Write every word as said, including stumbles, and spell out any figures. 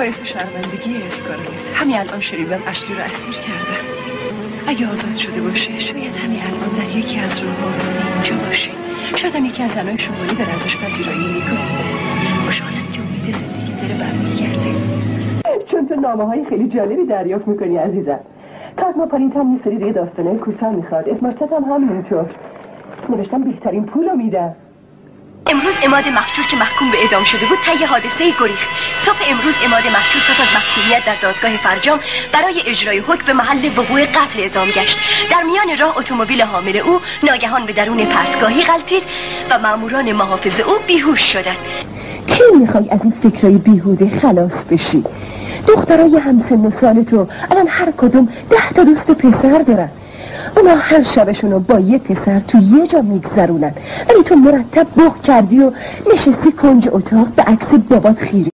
باعث شرمندگی اسکارلت. همین الان شریبم اشلی رو اسیر کرده. اگه آزاد شده باشه شاید همین الان در یکی از راه‌ها اینجا باشه. شاید هم یکی از زنای شمالی در ازش پذیرایی میکنه. خوشحالم که امید زندگی داره برمیگرده. چون تو نامه های خیلی جالبی دریافت میکنی عزیزم. کاسموپولیت هم یه سری دیگه داستانه کوتاه میخواد. اسمارتت هم همینطور. نوشتم بهترین پولو میدم. امروز عماد مخجور که محکوم به اعدام شده بود طی حادثه گریخت. صبح امروز عماد مخجور پس از محکومیت در دادگاه فرجام برای اجرای حکم به محل وقوع قتل اعزام گشت. در میان راه اتومبیل حامل او ناگهان به درون پرتگاهی غلتید و ماموران محافظ او بیهوش شدند. کی میخوای از این فکرای بیهوده خلاص بشی؟ دخترای همسن و سال تو الان هر کدوم ده تا دوست پسر دارن. اونا هر شبشونو با یه پسر تو یه جا میگذرونن، ولی تو مرتب بغ کردی و نشستی کنج اتاق به عکس بابات خیره.